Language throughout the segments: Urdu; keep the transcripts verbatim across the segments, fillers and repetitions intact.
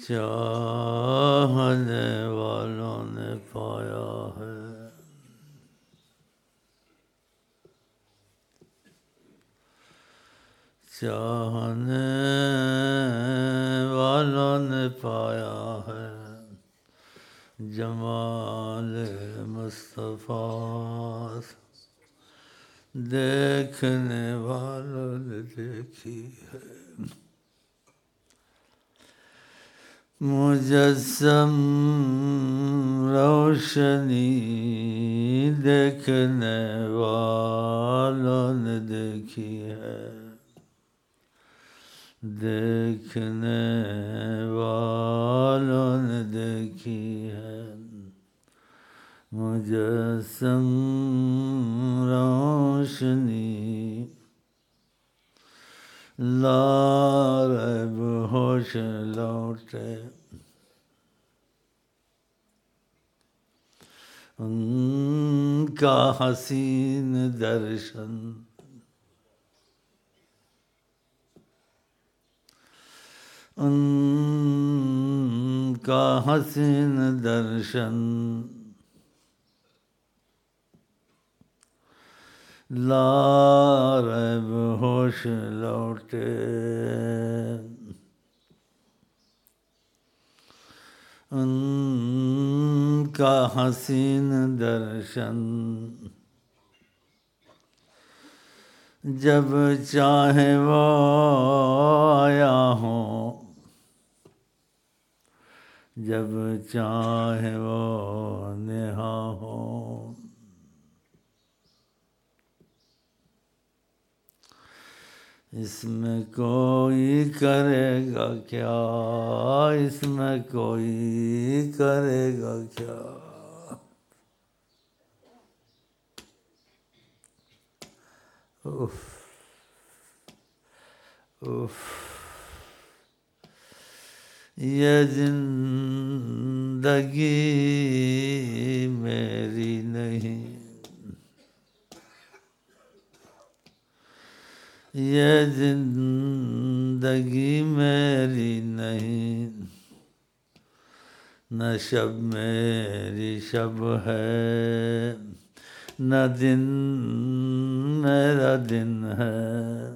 چاہنے والوں نے پایا ہے، چاہنے والوں نے پایا ہے، جمال مصطفیٰ دیکھنے والوں نے دیکھی ہے، مجسم روشنی دیکھنے والوں نے دیکھی ہے، دیکھنے والوں نے دیکھی ہے، مجسم روشنی لا ریب ہوش لوٹے، ان کا حسین درشن، ان کا حسین درشن لا ریب ہوش لوٹے، ان کا حسین درشن جب چاہے وہ آیا ہوں، جب چاہے وہ نہا ہو، اس میں کوئی کرے گا کیا، اس میں کوئی کرے گا کیا، اف اف یہ زندگی میری نہیں، یہ زندگی میری نہیں، نہ شب میری شب ہے، نہ دن میرا دن ہے،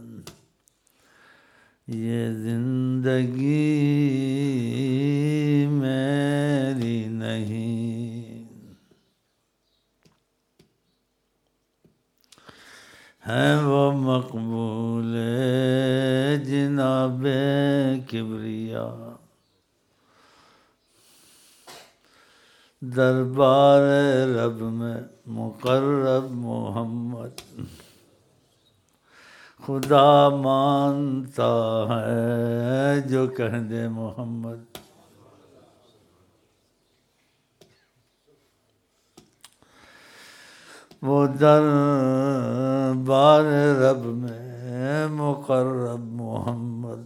یہ زندگی میری نہیں، ہے وہ مقبول جناب کبریا، دربار رب میں مقرب محمد، خدا مانتا ہے جو کہہ دے محمد، وہ دربار رب میں مقرب محمد،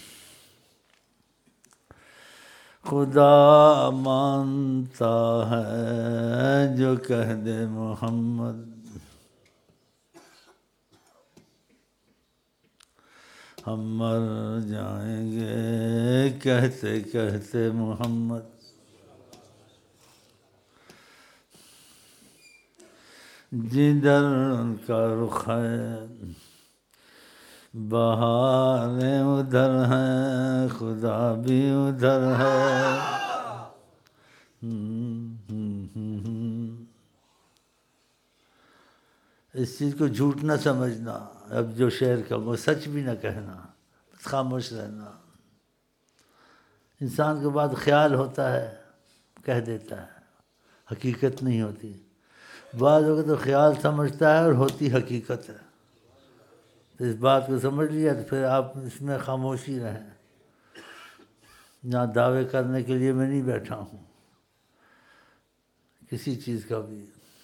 خدا مانتا ہے جو کہہ دے محمد، ہم مر جائیں گے کہتے کہتے محمد، جدھر ان کا رخ ہے بہاریں ادھر ہیں، خدا بھی ادھر ہے، اس چیز کو جھوٹ نہ سمجھنا، اب جو شعر کا وہ سچ بھی نہ کہنا، خاموش رہنا، انسان کے بعد خیال ہوتا ہے کہہ دیتا ہے، حقیقت نہیں ہوتی، بعض وقت تو خیال سمجھتا ہے اور ہوتی حقیقت ہے، تو اس بات کو سمجھ لیا تو پھر آپ اس میں خاموشی رہیں، یہاں دعوے کرنے کے لیے میں نہیں بیٹھا ہوں کسی چیز کا بھی،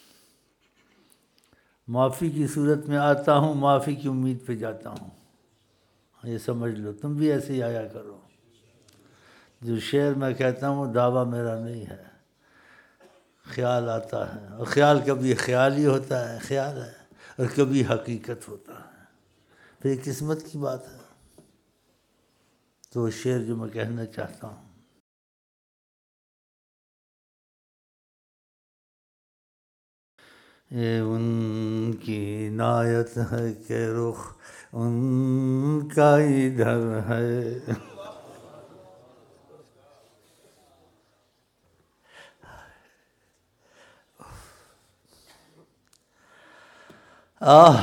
معافی کی صورت میں آتا ہوں، معافی کی امید پہ جاتا ہوں، یہ سمجھ لو، تم بھی ایسے ہی آیا کرو، جو شعر میں کہتا ہوں دعویٰ میرا نہیں ہے، خیال آتا ہے، اور خیال کبھی خیال ہی ہوتا ہے، خیال ہے، اور کبھی حقیقت ہوتا ہے، پھر یہ قسمت کی بات ہے، تو وہ شعر جو میں کہنا چاہتا ہوں یہ ان کی عنایت ہے کہ رخ ان کا ادھر ہے. آہ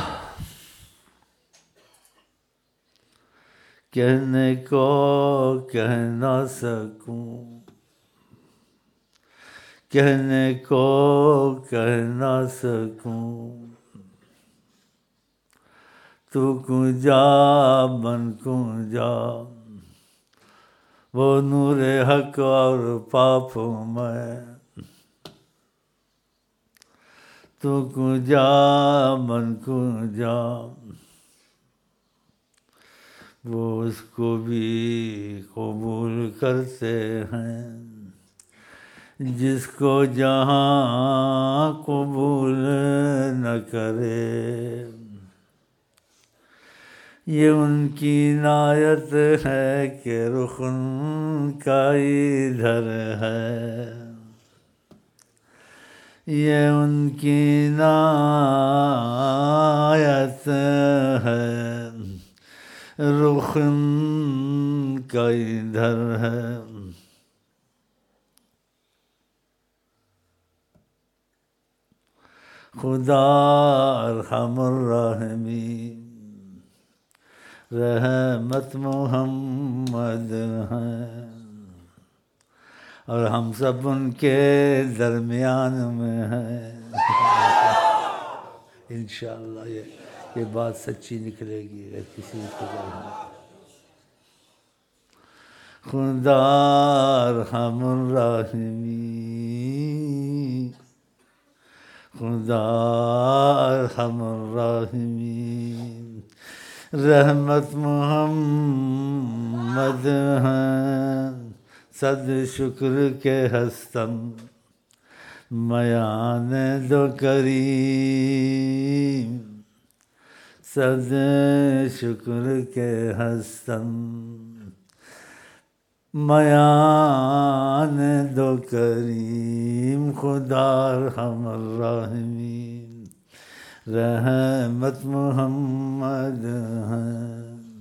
کہنے کو کہہ نہ سکوں، کہنے کو کہہ نہ سکوں، تو کوں جا من کوں جا، وہ نور حق اور پاپ میں، تو کوں جا من کوں جا، وہ اس کو بھی قبول کرتے ہیں جس کو جہاں قبول نہ کرے. یہ ان کی عنایت ہے کہ رخ ان کا ادھر ہے. یہ ان کی عنایت ہے رخ ان کا ادھر ہے. خدا ارحم الراحمین، رحمت محمد ہے اور ہم سب ان کے درمیان میں ہیں. انشاءاللہ یہ یہ بات سچی نکلے گی اگر کسی کو جانا. خدا ارحم الراحمین، خدا ارحم الراحمین، رحمت محمد ہیں. صد شکر کے ہستم میان دو کریم، صد شکر کے ہستم میان دو کریم. خدا ارحم الراحمین، رحمت محمد ہیں.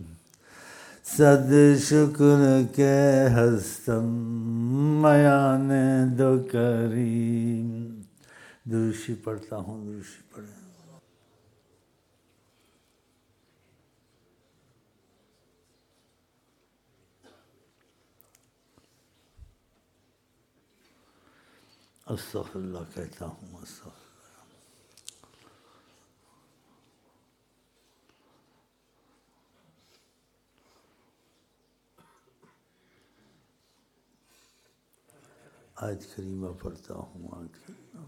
صد شکر کے ہستم میان دو کریم. درشی پڑھتا ہوں، درشی پڑھیں. استغفر اللہ کہتا ہوں، استغفر. آیت کریمہ پڑھتا ہوں، آیت کریمہ.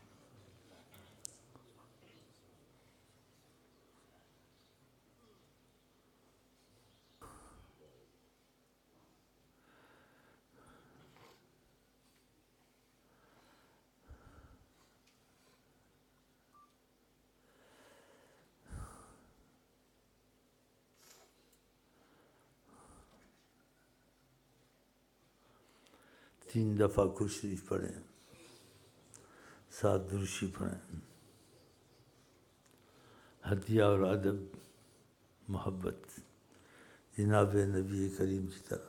تین دفعہ کل شریف پڑھیں، سات درشی پڑھیں. ہدیہ اور ادب، محبت جناب نبی کریم کی طرف.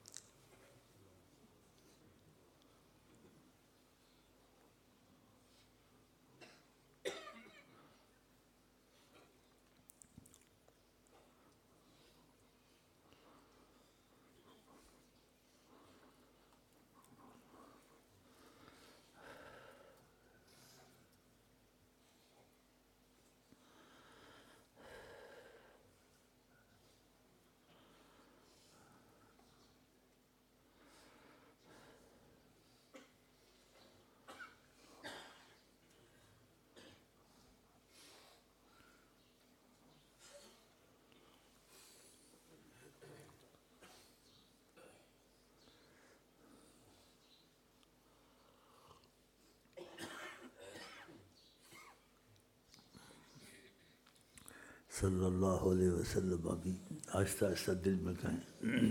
صلی اللہ علیہ وسلم. ابھی آہستہ آہستہ دل میں کہیں.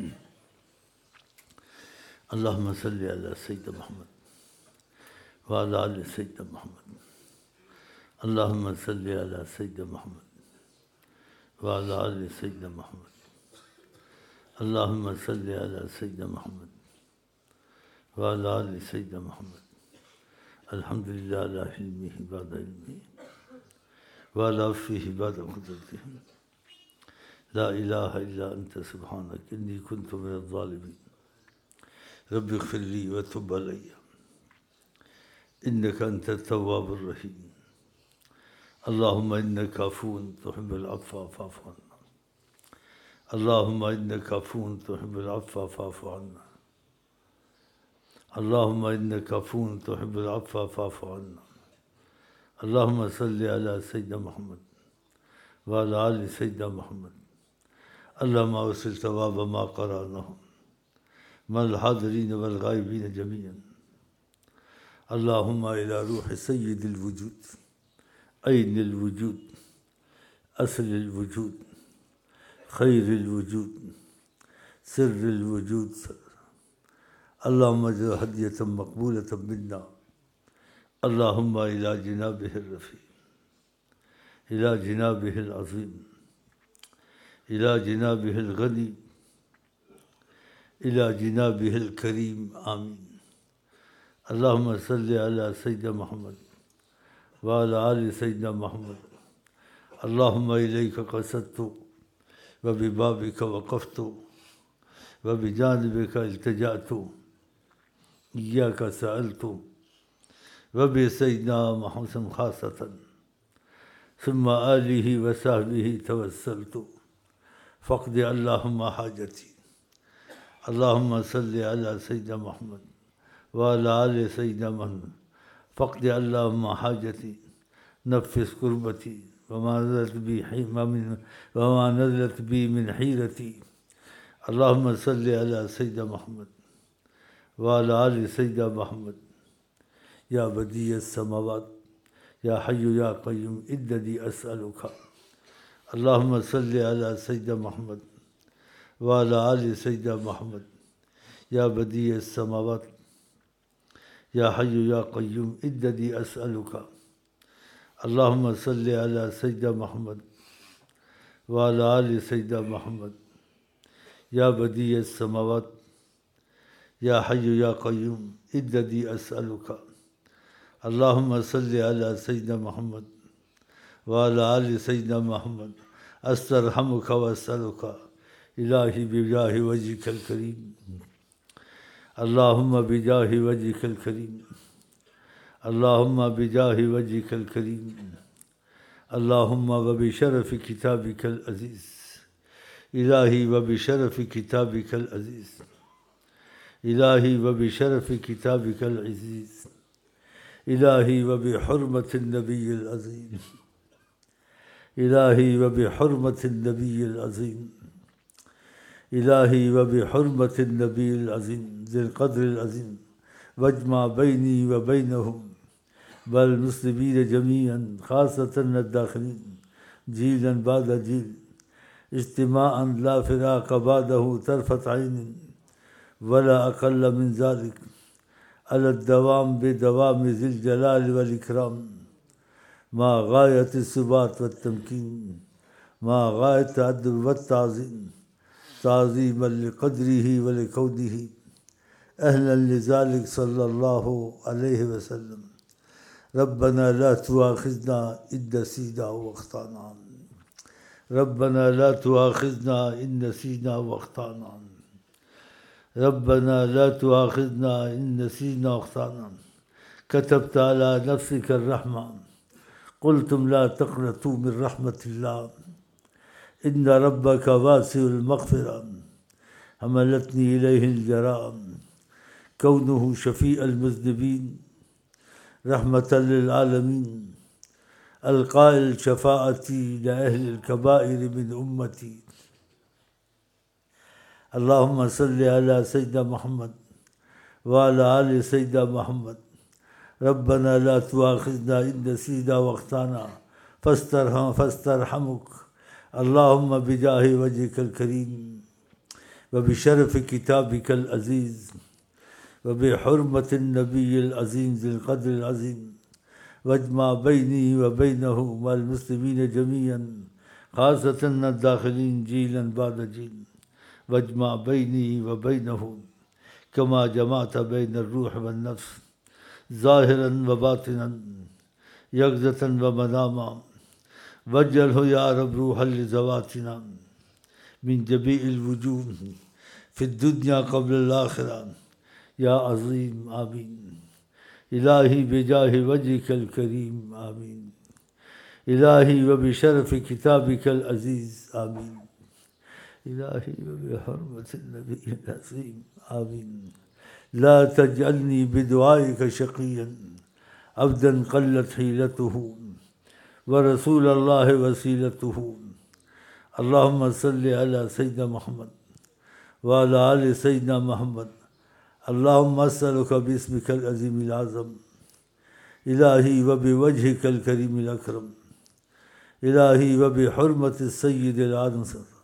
اللہم صلی علی سیدنا محمد وعلی آل سیدنا محمد اللہم صلی علی سیدنا محمد وعلی آل سیدنا محمد اللہم صلی علی سیدنا محمد وعلی آل سیدنا محمد الحمدللہ علی حلمہ بعد علمہ وعلی عفوہ بعد قدرتہ لا الہ الا انت سبحانک انی کنت من الظالمین رب اغفر لی وتب علی انک انت التواب الرحیم اللہم انک عفو تحب العفو فاعف عنا اللہم انک عفو تحب العفو فاعف عنا اللہم انک عفو تحب العفو فاعف عنا اللہم صلی علی سیدنا محمد وعلی آل سیدنا محمد اللہم اوصل ثواب ما قرأناہ مع الحاضرین والغائبین جميعا اللہم الی روح سید الوجود عین الوجود اصل الوجود خیر الوجود سر الوجود اللہم اجعل ہدیۃ مقبولۃ منا اللہم الی جنابہ الرفیع الی جنابہ العظیم الی جنابہ الغنی الی جنابہ الکریم آمین اللہم صلی علی سیدنا محمد وعلی آل سیدنا محمد اللہم الیک قصدت وببابک وقفت وبجانبک التجأت ایاک سألت وبسیدنا محمد خاصة ثم آلہ وصحبہ توسلت فاقض اللہم حاجتی اللہم صلی علی سیدنا محمد وعلی آل سیدنا محمد فاقض اللہم حاجتی نفس کربتی وما نزلت بی وما نزلت بی من حیرتی اللہم صلی علی سیدنا محمد وعلی آل سیدنا محمد یا بدیع السماوات یا حی یا قیوم انی اسألک اللہم صلی علی سیدنا محمد وعلی آل سیدنا محمد یا بدیع السماوات یا حی یا قیوم انی اسألک اللہم صلی علی سیدنا محمد وعلی آل سیدنا محمد یا بدیع السماوات یا حی یا قیوم انی اسألک اللہم صلی علی سیدنا محمد وعلی آل سیدنا محمد استرحمک واسألک الہی بجاہ وجہک الکریم اللہم بجاہ وجہک الکریم اللہم بجاہ وجہک الکریم اللہم وبشرف کتابک العزیز الہی وبشرف کتابک العزیز الہی وبشرف کتابک العزیز الہی وبحرمت النبی العظیم الہی وبحرمت النبی العظیم الہی وبحرمت النبی العظیم ذی القدر العظیم واجمع بینی و بینہم والمسلمین جمیعا خاصة الداخلین جیلا بعد جیل اجتماعا لا فراق بعدہ طرفة عین ولا اقل من ذلك على الدوام بدوام ذی الجلال والإکرام مع غایت الثبات والتمکین مع غایت الادب والتعظیم تعظیما لقدرہ ولکونہ اہلا لذلك صلی اللہ علیہ وسلم ربنا لا تؤاخذنا ان نسینا واخطانا ربنا لا تؤاخذنا ان نسینا واخطانا ربنا لا تؤاخذنا ان نسینا واخطانا كتبت على نفسك الرحمة قلتم لا تقنطوا من رحمة الله ان ربك واسع المغفرة حملتني إليه الجرائم كونه شفيع المذنبين رحمة للعالمين القائل شفاعتي لأهل الكبائر من أمتي اللهم صل على سيدنا محمد وعلى آل سيدنا محمد ربنا لا تؤاخذنا إن نسينا واخطأنا فاسترحم فاسترحمك اللهم بجاه وجهك الكريم وبشرف كتابك العزيز وبحرمة النبي العظيم ذي القدر العظيم واجمع بینی و بینہ مع المسلمین جمیعا خاصۃ الداخلین جیلا بعد جیل واجمع بینی و بینہ کما جمعت بین الروح والنفس ظاہرا و باطنا یقظۃ و مناما واجعلہ یا رب روحا لذواتنا من جمیع الوجوہ فی الدنیا قبل الآخرہ یا عظیم آمین۔ الہی بجاہ وجہک الکریم آمین۔ الہی و بشرف کتابک العزیز آمین۔ الہی و بحرمت النبی العظیم آمین۔ لا تجعلنی بدعائک شقیا عبدا قلت حیلتہ ورسول اللہ وسیلتہ۔ اللہم صلی علی سیدنا محمد وعلی آل سیدنا محمد۔ اللہم اسألک باسمک العظیم العظم الہی و بوجہک الکریم الاکرم الہی و بحرمت السید العالم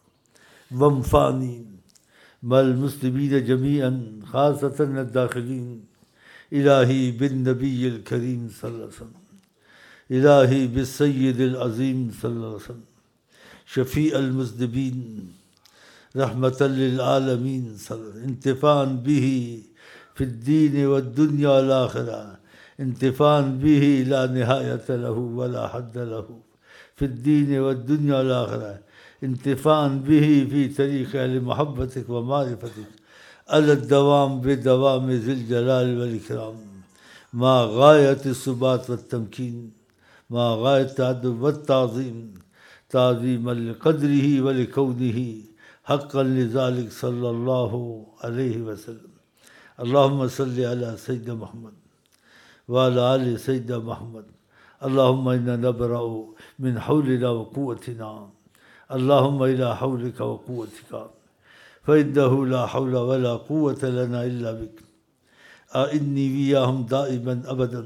وانفعنی مع المسلمین جمیعا خاصۃ الداخلین الہی بالنبی الکریم صلی اللہ علیہ وسلم الہی بالسید العظیم صلی اللہ علیہ وسلم شفیع المذنبین رحمۃ للعالمین انتفاعا به فی الدین والدنیا والآخرہ انتفاعا به لا نہایۃ له ولا حد له فی الدین والدنیا والآخرہ انتفاعا به فی طریق اہل محبتک و معرفتک علی الدوام بدوام ذی الجلال والاکرام مع غایت الثبات والتمکین مع غایت التعدد والتعظیم تعظیما لقدرہ ولکونہ حقا لذلك صلی اللہ علیہ وسلم۔ اللہم صلی علی سیدنا محمد وعلی آل سیدنا محمد۔ اللہم انا نبرأ من حولنا وقوتنا اللہم الى حولک وقوتک فإنہ لا حول ولا قوة لنا الا بک اعنی ویاہم دائما ابدا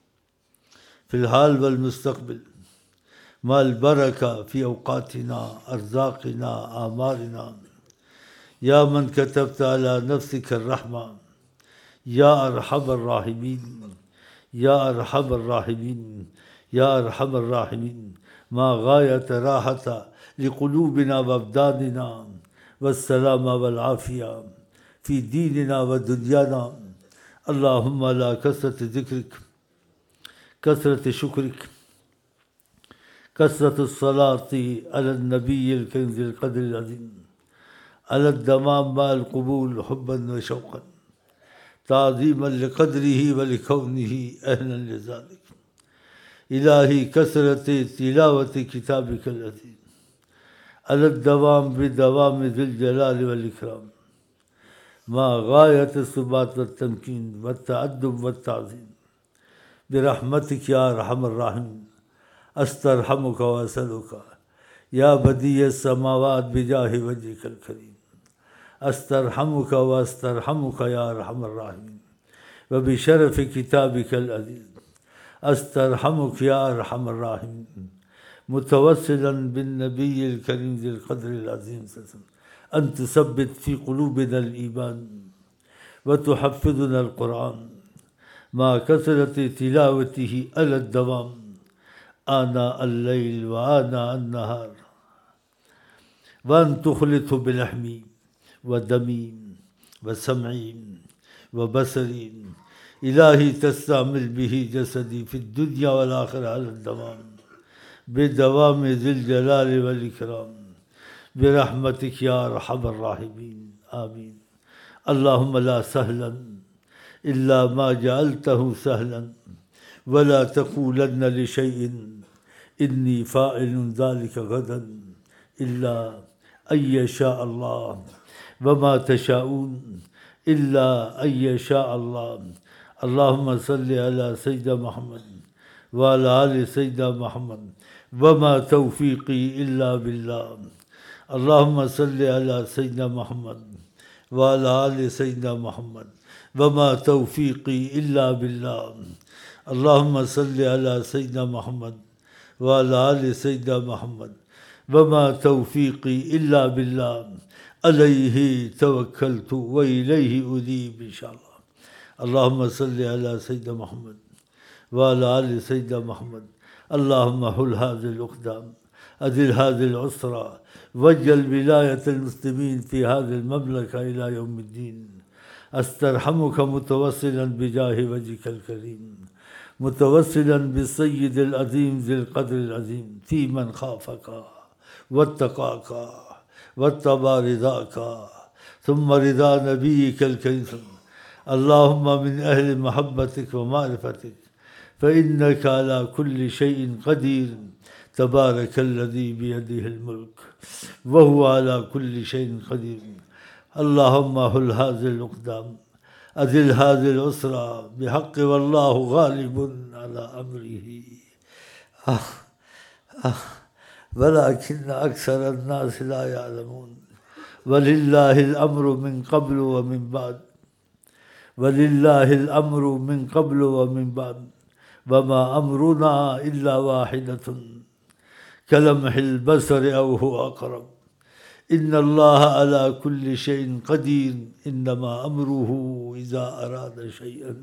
فی الحال والمستقبل مع البرکہ فی اوقاتنا ارزاقنا اعمارنا یا من کتبت علی نفسک الرحمہ یا ارحم الراحمین یا ارحم الراحمین یا ارحم الراحمین ما غایت راحت لقلوبنا وابداننا والسلام والعافیہ فی دیننا و دنیانا اللہم علی کثرت ذکرک کثرت شکرک کثرت الصلاة علی النبی الکریم ذی القدر العظیم علی الدمام مع القبول حبا و شوقا تعظیما لقدرہ ولکونہ اہلا لذلک الہی کثرت تلاوت کتابک العزیز علی الدوام بدوام ذی الجلال والاکرام مع غایت الثبات والتمکین والتعدب والتعظیم برحمتک یا ارحم الراحمین استرحمک و اسألک یا بدیع السماوات بجاہ وجہک الکریم استرحمک و استرحمک یا ارحم الراحمین و بشرف کتابک العزیز استرحمک یا ارحم الراحمین متوسلا بالنبی الکریم ذی القدر العظیم ان تثبت فی قلوبنا الایمان و تحفظنا القرآن مع کثرت تلاوتہ علی الدوام آناء اللیل و آناء النہار وان تخلطه بلحمی و دمی و سمعی و بصری الہی تستعمل به جسدی فی الدنیا والآخرہ علی الدوام بدوام ذی الجلال والاکرام برحمتک یا ارحم الراحمین آمین۔ اللہم لا سہلا الا ما جعلتہ سہلا ولا تقولن لشیء انی فاعل ذلك غدا الا ان یشاء اللہ وما تشاءون الا ان یشاء اللہ۔ اللہم صلی علی سیدنا محمد وعلی آل سیدنا محمد وما توفیقی الا باللہ۔ اللہم صلی علی سیدنا محمد وعلی آل سیدنا محمد وما توفیقی الا باللہ۔ اللہم صلی علی سیدنا محمد وعلی آل سیدنا محمد وما توفیقی الا باللہ۔ علیہ توکلت وإلیہ انیب انشاءاللہ۔ اللہم صلی علی سیدنا محمد وعلى آل سيدنا محمد. اللهم حل هذه الأقدام، أذل هذه العسرى، واجعل ولاية المسلمين في هذه المملكة إلى يوم الدين. أسترحمك متوسلا بجاه وجهك الكريم، متوسلا بالسيد العظيم ذي القدر العظيم في من خافك واتقاك واتبع رضاك ثم رضا نبيك الكريم. اللهم من أهل محبتك ومعرفتك فإنك على كل شيء قدير. تبارك الذي بيده الملك وهو على كل شيء قدير. اللهم حل هذه الأقدام، أذل هذه الأسرى بحق والله غالب على أمره. آه آه ولكن أكثر الناس لا يعلمون. ولله الأمر من قبل ومن بعد، ولله الأمر من قبل ومن بعد، وما أمرنا إلا واحدة كلمح البصر أو هو أقرب. إن الله على كل شيء قدير. إنما أمره إذا أراد شيئا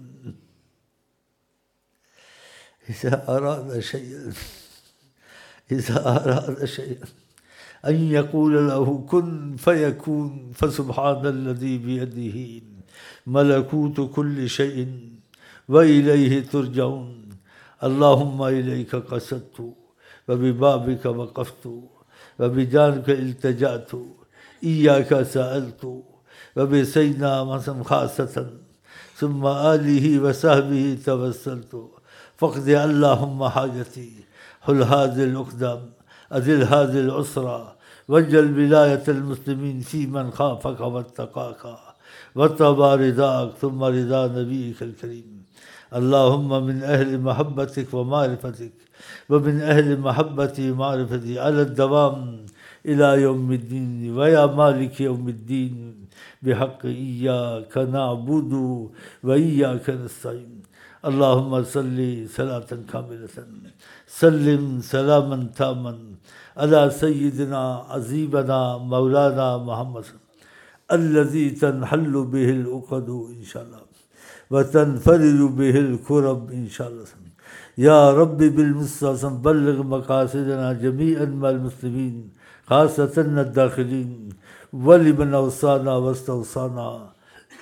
إذا أراد شيئا إذا أراد شيئا أن يقول له كن فيكون. فسبحان الذي بيده ملكوت كل شيء وإليه ترجعون. اللهم إليك قصدت وببابك وقفت وبجانبك التجأت، إياك سألت وبسيدنا مسلم خاصة ثم آله وصحبه توسلت. فاقض اللهم حاجتي، حل هذه الأقدام، أذل هذه العسرى، واجعل ولاية المسلمين في من خافك واتقاك واتبع رضاك ثم رضا نبيك الكريم. اللهم من أهل محبتك ومعرفتك ومن أهل محبتي ومعرفتي على الدوام إلى يوم الدين. ويا مالك يوم الدين بحق إياك نعبد وإياك نستعين. اللهم صل صلاة كاملة سلم سلاما تاما على سيدنا عزيزنا مولانا محمد الذي تنحل به العقد إن شاء الله وتنفرج به الكرب إن شاء الله. يا رب بالمصطفى بلغ مقاصدنا جميعا مع المسلمين خاصة الداخلين، ولمن أوصانا واستوصانا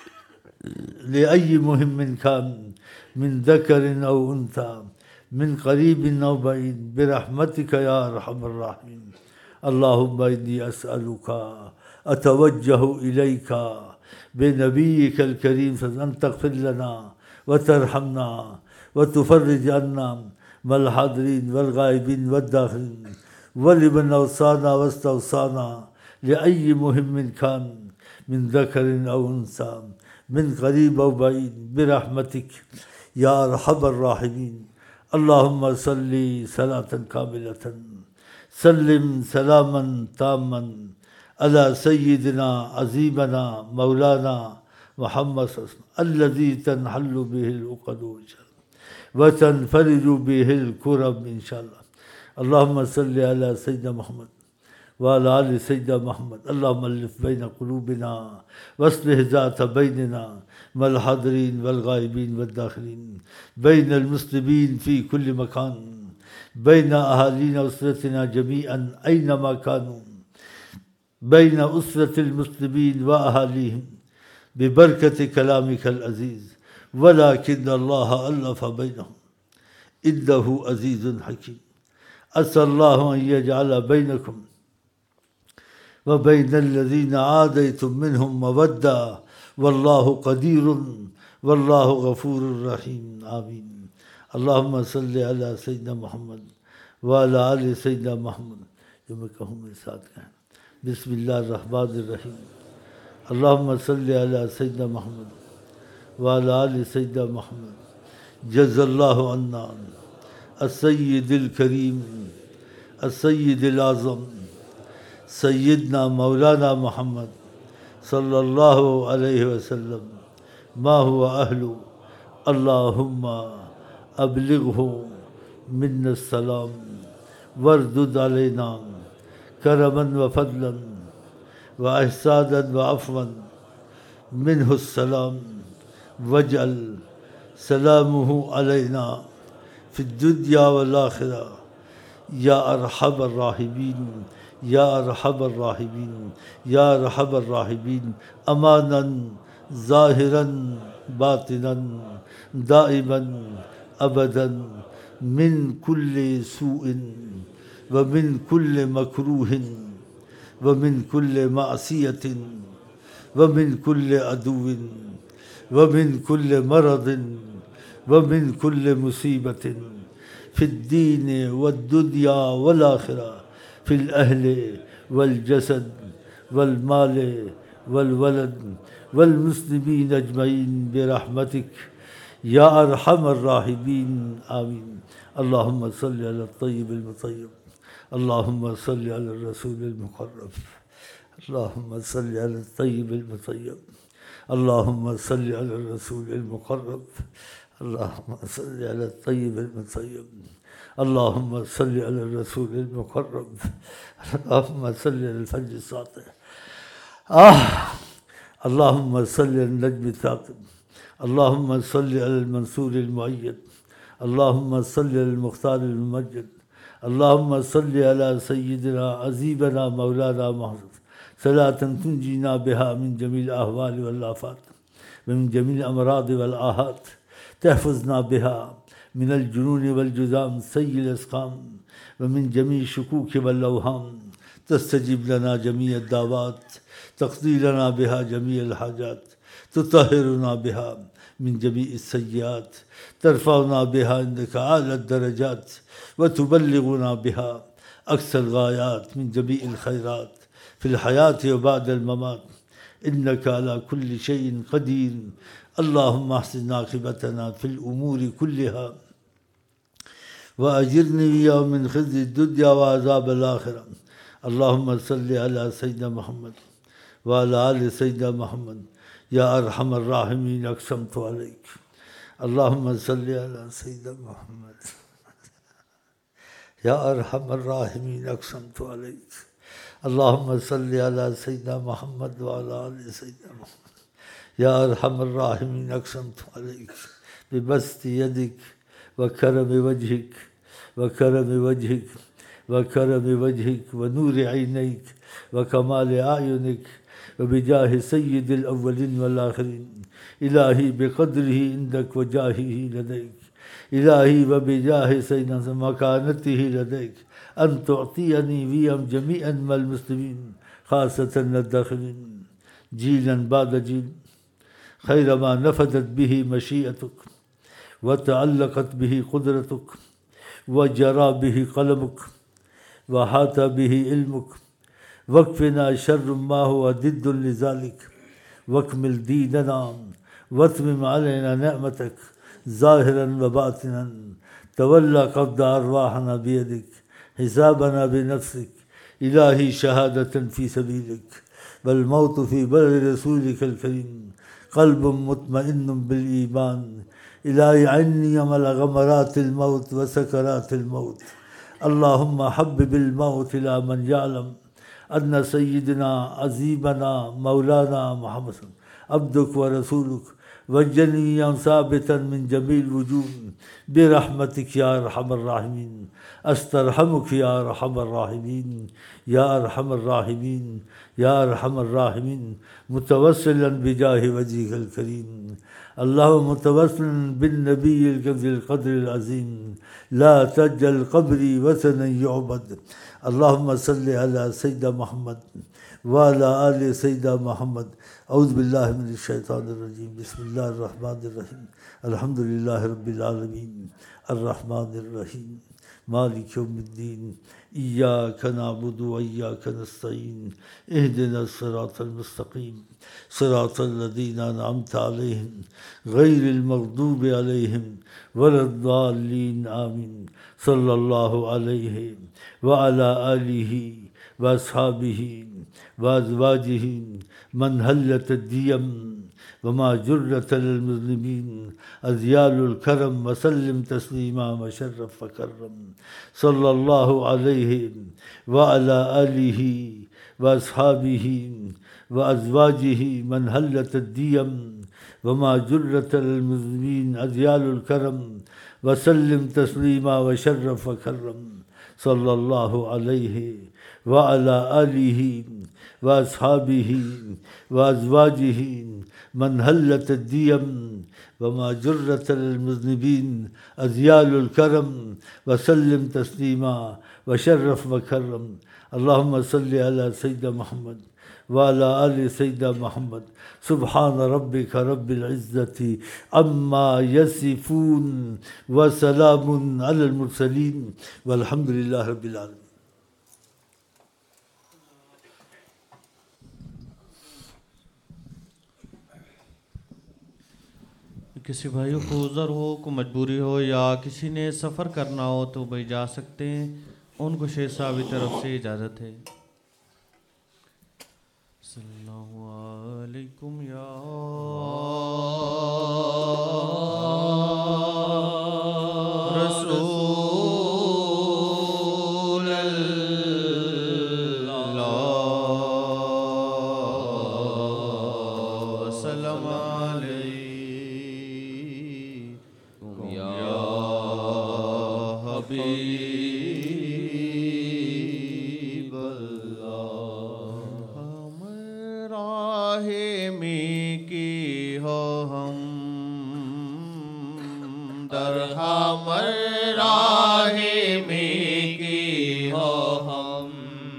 لأي مهم كان من ذكر أو أنثى من قريب أو بعيد برحمتك يا أرحم الراحمين. اللهم إني أسألك أتوجه إليك بنبيك الكريم أن تغفر لنا وترحمنا وتفرج عنا مع الحاضرين والغائبين والداخلين، ولمن أوصانا واستوصانا لأي مهم كان من ذكر أو أنثى من قريب أو بعيد برحمتك يا أرحم الراحمين. اللهم صل صلاة كاملة سلم سلاما تاما على سيدنا عظيمنا مولانا محمد صلى الله عليه وسلم الذي تنحل به العقد إن شاء الله وتنفرج به الكرب إن شاء الله. اللهم صل على سيدنا محمد وعلى آل سيدنا محمد. اللهم ألف بين قلوبنا واصلح ذات بيننا مع الحاضرين والغائبين والداخلين، بين المسلمين في كل مكان، بين أهالينا وأسرتنا جميعا أينما كانوا، بين أسرة المسلمين وأهاليهم ببركة كلامك العزيز. ولكن الله ألف بينهم إنه عزيز حكيم. أسأل الله أن يجعل بينكم وبين الذين عاديتم منهم مودة، والله قدير والله غفور رحيم. آمين. اللهم صل على سيدنا محمد وعلى آل سيدنا محمد يومكهم الصادق. بسم الله الرحمن الرحيم. اللهم صل على سيدنا محمد وعلى آل سيدنا محمد. جزا الله عنا السيد الكريم السيد الأعظم سيدنا مولانا محمد صلى الله عليه وسلم ما هو أهله. اللهم أبلغه منا السلام واردد علينا كرما وفضلا وإحسانا وعفوا منه السلام، واجعل سلامه علينا في الدنيا والآخرة يا أرحم الراحمين يا أرحم الراحمين يا أرحم الراحمين أمانا ظاهرا باطنا دائما أبدا من كل سوء ومن كل مكروه ومن كل معصية ومن كل عدو ومن كل مرض ومن كل مصيبة في الدين والدنيا والآخرة في الأهل والجسد والمال والولد والمسلمين أجمعين برحمتك يا أرحم الراحمين آمين. اللهم صل على الطيب المطيب اللهم صل على الرسول المقرب اللهم صل على الطيب المطيب اللهم صل على الرسول المقرب اللهم صل على الطيب المطيب اللهم صل على الرسول المقرب اللهم صل على الفجر الساطع آه اللهم صل على النجم الثاقب اللهم صل على المنصور المؤيد اللهم صل على المختار الممجد اللهم صل على سيدنا عزيزنا مولانا محمد صلاة تنجينا بها من جميع الأهوال والآفات ومن جميع الأمراض والآهات تحفظنا بها من الجنون والجذام سيء الأسقام ومن جميع الشكوك والأوهام تستجيب لنا جميع الدعوات تقضي لنا بها جميع الحاجات تطهرنا بها من جميع السيئات ترفعنا بها عندك أعلى الدرجات وتبلغنا بها أقصى الغايات من جميع الخيرات في الحياة وبعد الممات إنك على كل شيء قدير. اللهم احسن عاقبتنا في الأمور كلها وأجرني وإياه من خزي الدنيا وعذاب الآخرة. اللهم صل على سيدنا محمد وعلى آل سيدنا محمد يا أرحم الراحمين أقسمت عليك. اللهم صل على سيدنا محمد يا أرحم الراحمين أقسمت عليك. اللهم صل على سيدنا محمد وعلى آل سيدنا محمد يا أرحم الراحمين أقسمت عليك ببسط يدك وكرم وجهك وكرم وجهك وكرم وجهك ونور عينيك وكمال أعينك وبجاه سيد الأولين والآخرين. إلهي بقدره عندك وجاهه لديك إلهي وبجاه سيدنا مكانته لديك أن تعطيني ويهم جميعا من المسلمين خاصة الداخلين جيلا بعد جيل خير ما نفذت به مشيئتك وتعلقت به قدرتك وجرى به قلمك وحاط به علمك واكفنا شر ما هو ضد لذلك واكمل ديننا واتمم علينا نعمتك ظاهرا وباطنا. تولى قبض أرواحنا بيدك حسابنا بنفسك إلهي شهادة في سبيلك والموت في بلد رسولك الكريم قلب مطمئن بالإيمان. إلهي عني عمل غمرات الموت وسكرات الموت. اللهم حبب الموت إلى من يعلم أن سيدنا عزيزنا مولانا محمد عبدك ورسولك وجنيا ثابتا من جميع الوجوه برحمتك يا أرحم الراحمين. أسترحمك يا أرحم الراحمين يا أرحم الراحمين يا أرحم الراحمين متوسلا بجاه وجهك الكريم. اللهم متوسلا بالنبي القدر العظيم لا تجعل قبري وثنا يعبد. اللهم صل على سيدنا محمد وعلى آل سيدنا محمد. أعوذ بالله من الشيطان الرجيم. بسم الله الرحمن الرحيم. الحمد لله رب العالمين الرحمن الرحيم مالك يوم الدين إياك نعبد وإياك نستعين اهدنا الصراط المستقيم صراط الذين أنعمت عليهم غير المغضوب عليهم ولا الضالين آمين. صلى الله عليه وعلى آله وأصحابه وأزواجه من هلت الديم وما جرت للمظلمين أذيال الكرم وسلم تسليما وشرف فكرم. صلى الله عليه وعلى آله وأصحابه وأزواجه من هلت الديم وما جرة المذنبين أذيال الكرم وسلم تسليما وشرف وكرم صلى الله عليه وعلى آله وأصحابه وأزواجه من هلت الديم وما جرة المذنبين أذيال الكرم وسلم تسليما وشرف وكرم اللهم صل على سيدنا محمد وعلى آل سيدنا محمد سبحان ربك رب العزة عما يصفون وسلام على المرسلين والحمد لله رب العالمين. کسی بھائیوں کو عذر ہو، کو مجبوری ہو یا کسی نے سفر کرنا ہو تو بھائی جا سکتے ہیں، ان کو شیخ صاحب کی طرف سے اجازت ہے. صلی اللہ علیکم یا رسول اللہ سلام علیکم یا حبیب ہمر راہ میں کی ہو ہم،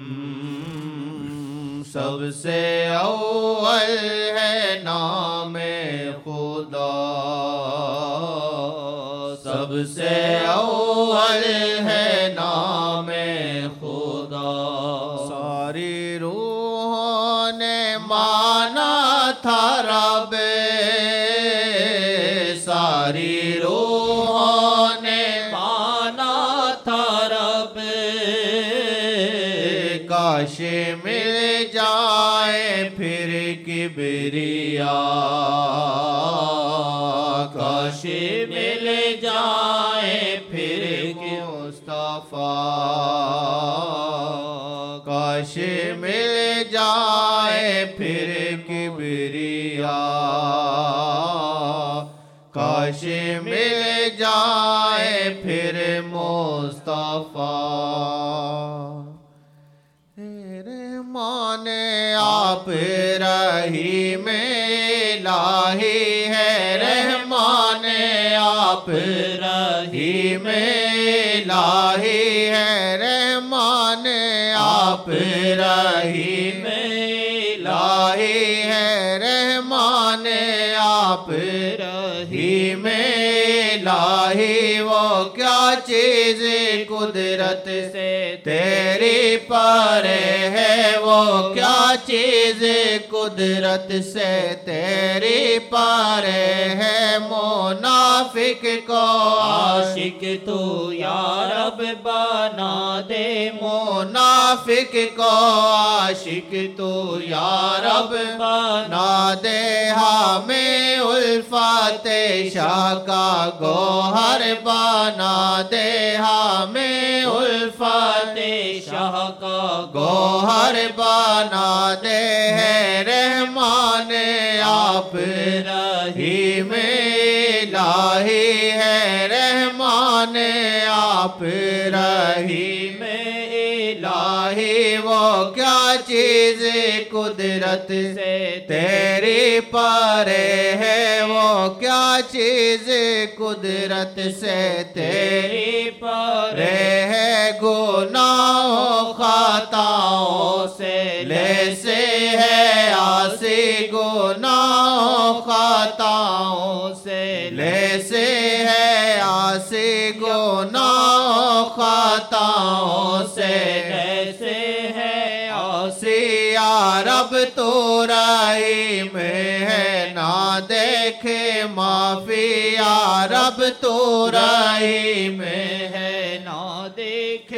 سب سے اول ہے نام خدا، سب سے اول ہے نام خدا. ساری روحوں نے مانا تھا رب، ساری روحوں نے مانا تھا رب، کاش مل جائے پھر کبریا، کاش مل جائے پھر مصطفیٰ، کاش مل جائے پھر کبریا، کاش مل جائے پھر مصطفیٰ. رحمان آپ رحیم الہی ہے، رحمان آپ رحیم الہی ہے، رحمان آپ رحیم الہی ہے، رحمان آپ رحیم الہی. وہ کیا چیز قدرت سے تیری پرے ہے، وہ کیا چیز قدرت سے تیری پرے ہے. منافق کو عاشق تو یا رب بنا دے، منافق کو عاشق تو یا رب بنا دے. ہمیں الفت شاہ کا گوہر بنا دے، ہمیں الفت شاہ کا گوہر بنا دے. ہے رحمان آپ رحیم الہی ہے، رحمان آپ رحیم الہی. وہ کیا چیز قدرت سے تیری پرے ہے، وہ کیا چیز قدرت سے تیری پرے ہے. گناہوں خطاؤں سے لیسے ہے آسی، گناہوں خطاؤں سے لیسے ہے آسی، گناہوں خطاؤں سے لیسے ہے آسی. یا رب تو رحیم ہے نہ دیکھے معافی، یا رب تو رحیم ہے نہ دیکھے معافی.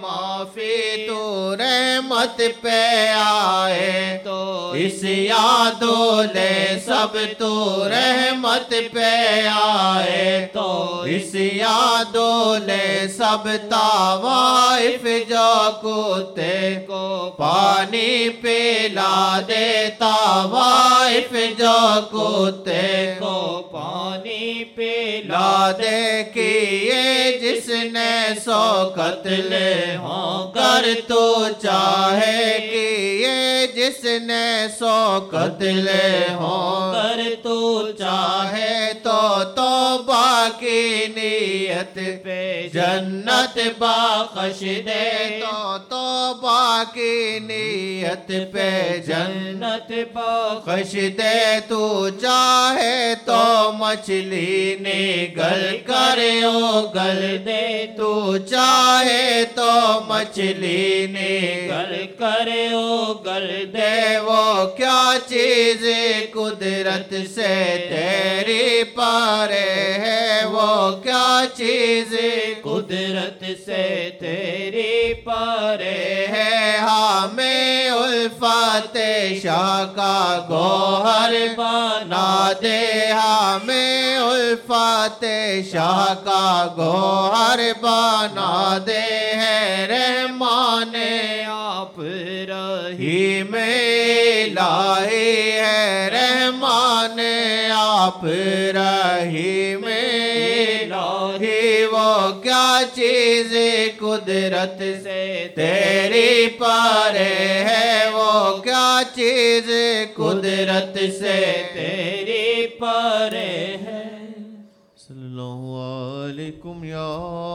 معافی تو رحمت پہ آئے تو اس یادو لے سب تو رحمت پہ آئے تو اس یادو لے سب طوائف جو کتے کو پانی پلا دے طوائف جو کتے کو پانی پلا دے کیے جس نے سو قتل ہوں گر تو چاہے کیے جس نے سو قتل ہوں گر تو چاہے تو توبہ کی نیت پہ جنت بخش دے تو توبہ کی نیت پہ جنت بخش دے تو چاہے تو مچھلی نگل کر اگل دے تو چاہے تو مچھلی نگل کر اگل دے وہ کیا چیز قدرت سے تیری پارے ہے وہ کیا چیز قدرت سے تیری پارے ہے ہمیں الفت شاہ کا گوہر بنا دے ہمیں الفت شاہ کا گوہر بنا دے ہے رحمان آپ رحیم الہی ہے رحمان آپ رحیم الہی وہ کیا چیز قدرت سے تیری پارے ہے وہ کیا چیز قدرت سے تیری پارے ہے صلی اللہ علیکم یا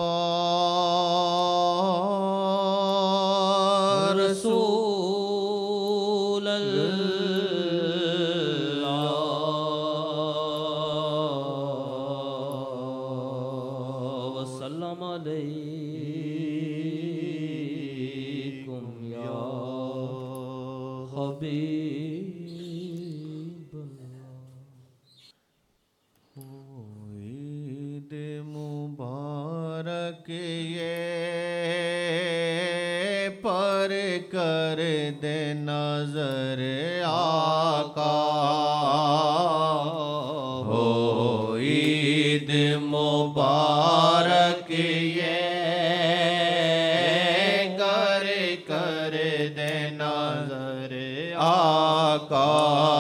رسول اللہ وسلم علیکم یا حبیب عید مبارک یہ پر کر دے نظر آقا ہو عید مبارک یہ کر کر دے نظر آقا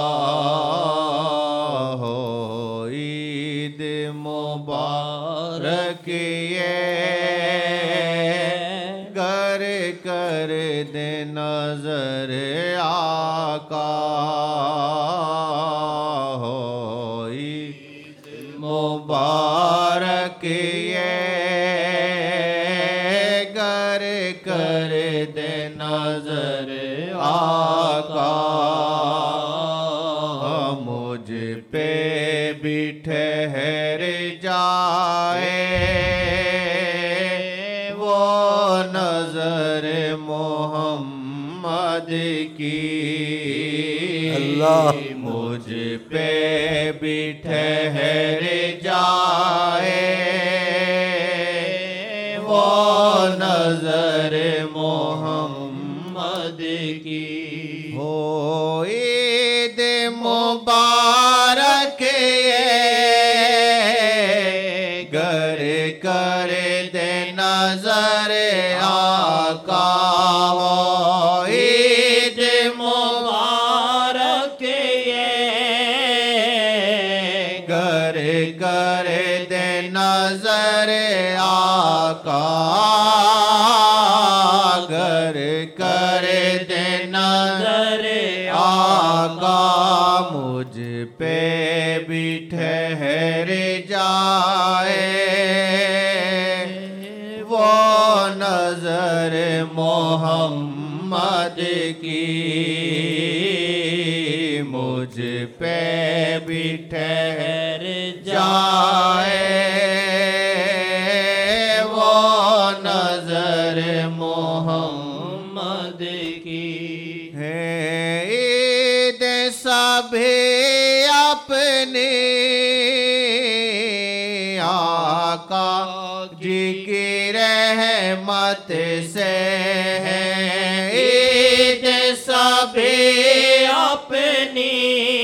ہو عید مبارک یہ گر کر دے نظر آقا ہو عید مبارک یہ گر کر دے نظر آقا مجھ پہ بھی ٹھہر جائے وہ نظر محمد کی اللہ مجھ پہ بھی ٹھہر جائے وہ نظر محمد کی ہو عید مبارک یہ گر کر دے نظر آقا ہو عید مبارک یہ گر کر دے نظر آقا گر کر دے نظر آقا مجھ پہ بھی ٹھہر جائے وہ نظر محمد کی مجھ پہ بھی ٹھہر جائے وہ نظر محمد کی ہے عید سبھی اپنی آقا جی کی رحمت رحمت سے ہے عید سبھی اپنی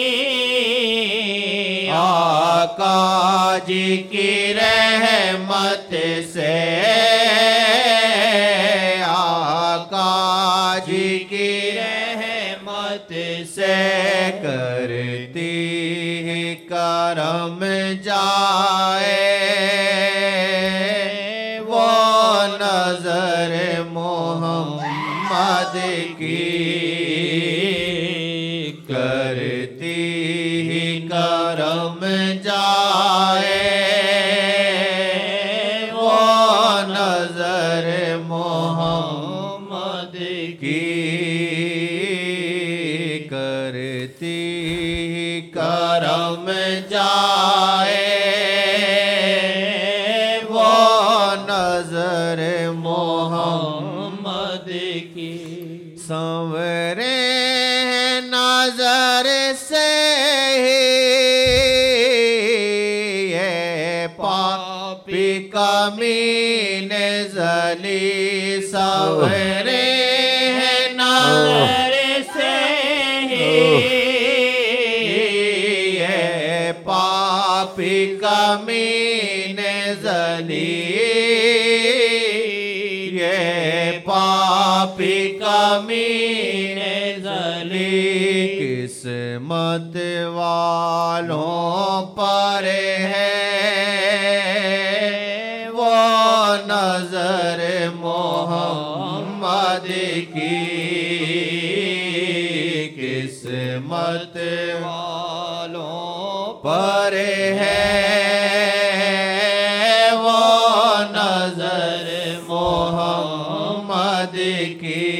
آقا جی کی رحمت سے آقا جی کی رحمت سے کرتی کرم جائے وہ نظر محمد کی کرتی کرم جائے وہ نظر محمد کی کرتی کرم جائے وہ نظر محمد کی سنورے نظر سے یہ پاپی کمینے ذلی سنورے نظر سے یہ پاپی کمینے ذلی یہ پاپی کمینے ذلی قسمت والوں پر ہے وہ نظر محمد کی قسمت والوں پر ہے وہ نظر محمد کی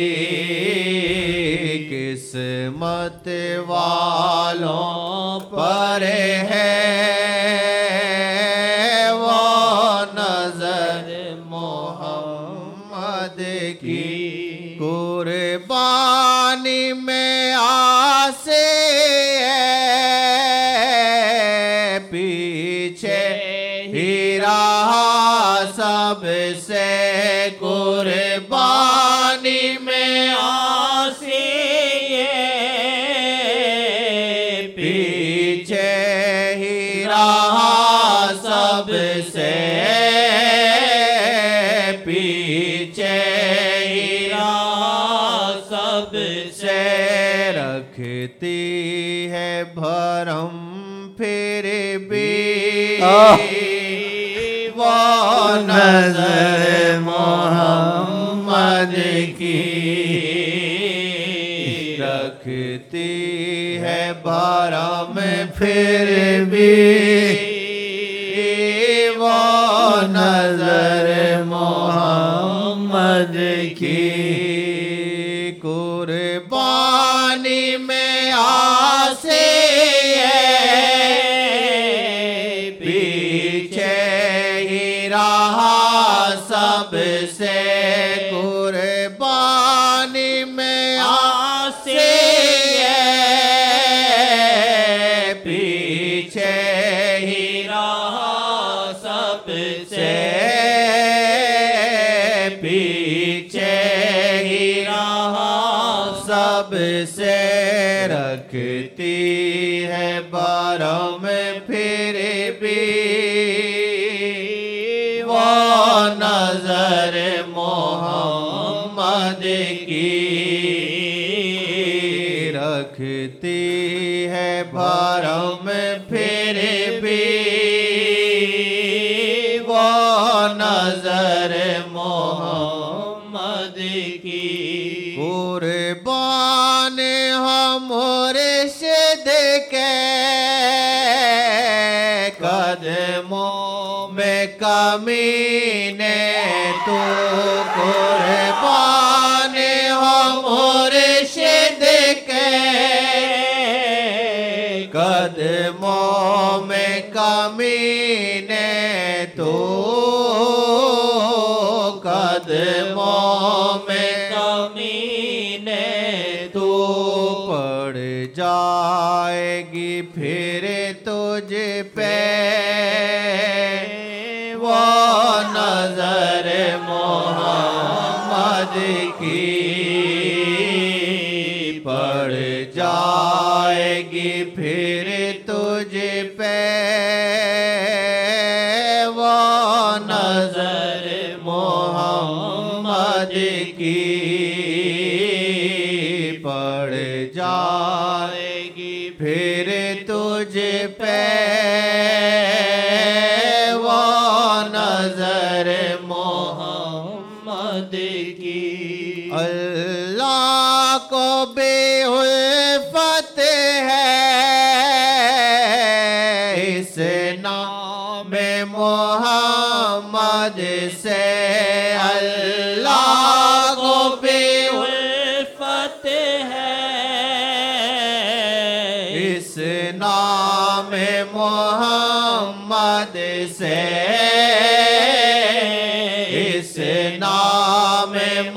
قسمت والوں پر ہے وہ نظر محمد کی قربانی میں آسے پیچھے ہی رہا سب سے قربانی میں آسی پیچھے ہی رہا سب سے پیچھے ہی رہا سب سے رکھتی ہے بھرم پھر بھی وہ نظر محمد کی رکھتی ہے بھرم پھر بھی وہ نظر محمد کی قربانی میں آسے پیچھے ہی رہا سب سے قربانی میں آسے پیچھے ہی رہا سب سے پیچھے ہی رہا سب سے رکھتی ہے بھرم پھر بھی وہ نظر محمد کی رکھتی ہے بھرم پھر بھی وہ نظر محمد کی قربان ہم مرشد کے قدموں میں کمینے تو قربان ہم مرشد کے قدموں میں کمینے تو قدموں میں کمینے تو پڑ جائے گی پھر تجھ پہ وہ نظر نظر محمد کی پڑ جائے گی پھر تجھ پہ وہ نظر محمد کی پڑ جائے گی پھر تجھ پہ وہ نظر محمد کی اللہ کو بے الفت ہے اس نام محمد سے اللہ کو بے الفت ہے اس نام محمد سے اس نام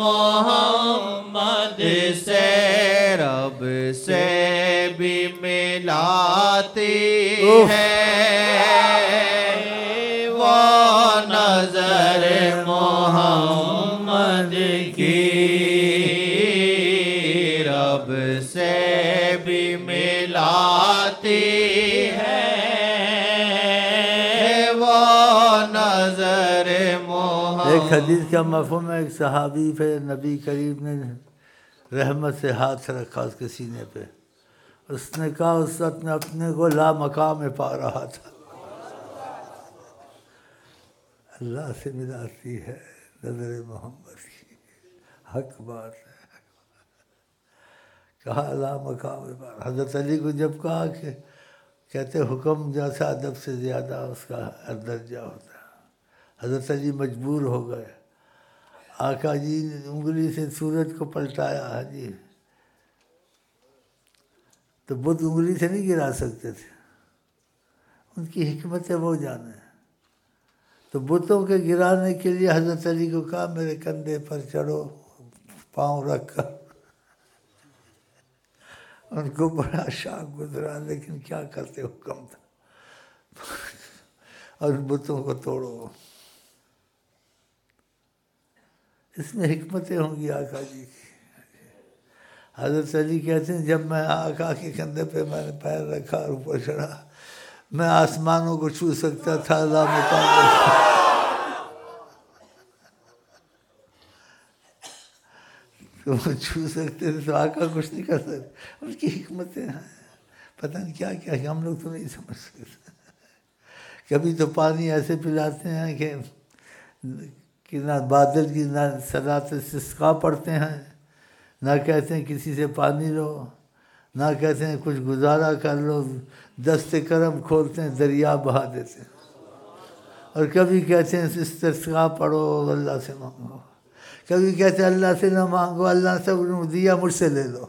محمد سے رب سے بھی ملاتی ہے وہ نظر محمد کی رب سے بھی ملاتی ہے وہ نظر محمد۔ ایک حدیث کا مفہوم ہے، ایک صحابی پہ نبی کریم نے رحمت سے ہاتھ رکھا اس کے سینے پہ، اس نے کہا اس وقت میں اپنے کو لا مقام میں پا رہا تھا۔ اللہ سے ملاتی ہے نظر محمد کی، حق بات ہے۔ کہا لا مقام میں پا رہا۔ حضرت علی کو جب کہا کہ کہتے حکم جیسا ادب سے زیادہ اس کا درجہ ہوتا ہے، حضرت علی مجبور ہو گئے۔ آقا جی نے انگلی سے سورج کو پلٹایا ہے جی، تو بت انگلی سے نہیں گرا سکتے تھے، ان کی حکمت وہ جانے۔ تو بتوں کے گرانے کے لیے حضرت علی کو کہا میرے کندھے پر چڑھو پاؤں رکھ کر۔ ان کو بڑا شاک گزرا، لیکن کیا کرتے، حکم تھا اور بتوں کو توڑو۔ اس میں حکمتیں ہوں گی آقا جی کی۔ حضرت علی کہتے ہیں جب میں آقا کے کندھے پہ میں نے پیر رکھا اور اوپر چڑھا، میں آسمانوں کو چھو سکتا تھا لا مقام۔ تو وہ چھو سکتے تھے تو آقا کچھ نہیں کر سکتے۔ ان کی حکمتیں ہیں، پتہ نہیں کیا کیا ہم لوگ تو نہیں سمجھ سکتے۔ کبھی تو پانی ایسے پلاتے ہیں کہ کہ نہ بادل کی نہ صلاۃ استسقاء پڑھتے ہیں، نہ کہتے ہیں کسی سے پانی لو، نہ کہتے ہیں کچھ گزارا کر لو، دست کرم کھولتے ہیں دریا بہا دیتے ہیں۔ اور کبھی کہتے ہیں استسقاء پڑھو اللہ سے مانگو، کبھی کہتے ہیں اللہ سے نہ مانگو، اللہ سے دیا مجھ سے لے لو۔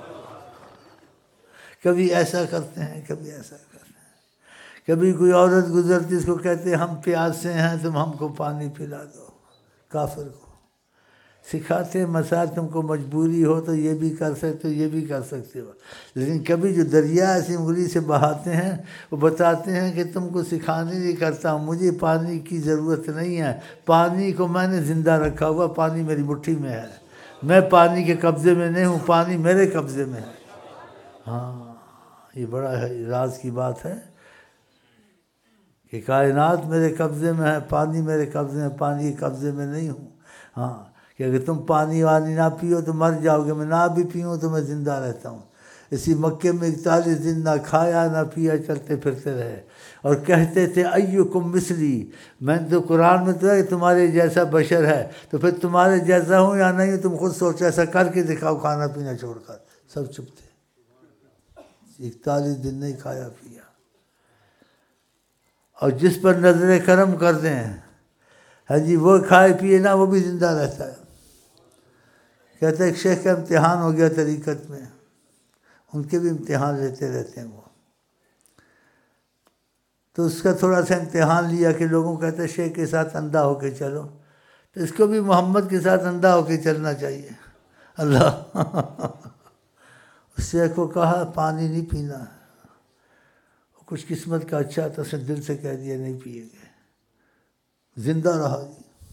کبھی ایسا کرتے ہیں، کبھی ایسا کرتے ہیں۔ کبھی کوئی عورت گزرتی اس کو کہتے ہیں ہم پیاسے ہیں تم ہم کو پانی پلا دو، کافر کو سکھاتے ہیں مسائل، تم کو مجبوری ہو تو یہ بھی کر سکتے ہو، یہ بھی کر سکتے ہو۔ لیکن کبھی جو دریا ایسی انگلی سے بہاتے ہیں وہ بتاتے ہیں کہ تم کو سکھانے نہیں کرتا ہوں، مجھے پانی کی ضرورت نہیں ہے، پانی کو میں نے زندہ رکھا ہوا، پانی میری مٹھی میں ہے، میں پانی کے قبضے میں نہیں ہوں، پانی میرے قبضے میں ہے۔ ہاں یہ بڑا ہے راز کی بات ہے کہ کائنات میرے قبضے میں ہے، پانی میرے قبضے میں، پانی کے قبضے میں نہیں ہوں۔ ہاں کہ اگر تم پانی وانی نہ پیو تو مر جاؤ گے، میں نہ بھی پیوں تو میں زندہ رہتا ہوں۔ اسی مکے میں اکتالیس دن نہ کھایا نہ پیا، چلتے پھرتے رہے اور کہتے تھے ایکم مثلی، میں تو قرآن میں تو ہے تمہارے جیسا بشر ہے، تو پھر تمہارے جیسا ہوں یا نہیں تم خود سوچو، ایسا کر کے دکھاؤ کھانا پینا چھوڑ کر۔ سب چپ تھے، اکتالیس دن نہیں کھایا پیا۔ اور جس پر نظر کرم کر دیں ہاں جی وہ کھائے پیے نہ، وہ بھی زندہ رہتا ہے۔ کہتے ایک شیخ کا امتحان ہو گیا طریقت میں، ان کے بھی امتحان لیتے رہتے ہیں وہ، تو اس کا تھوڑا سا امتحان لیا کہ لوگوں کہتے ہیں شیخ کے ساتھ اندھا ہو کے چلو، تو اس کو بھی محمد کے ساتھ اندھا ہو کے چلنا چاہیے۔ اللہ اس شیخ کو کہا پانی نہیں پینا، کچھ قسمت کا اچھا تھا، اس نے دل سے کہہ دیا نہیں پیے گے، زندہ رہا جی۔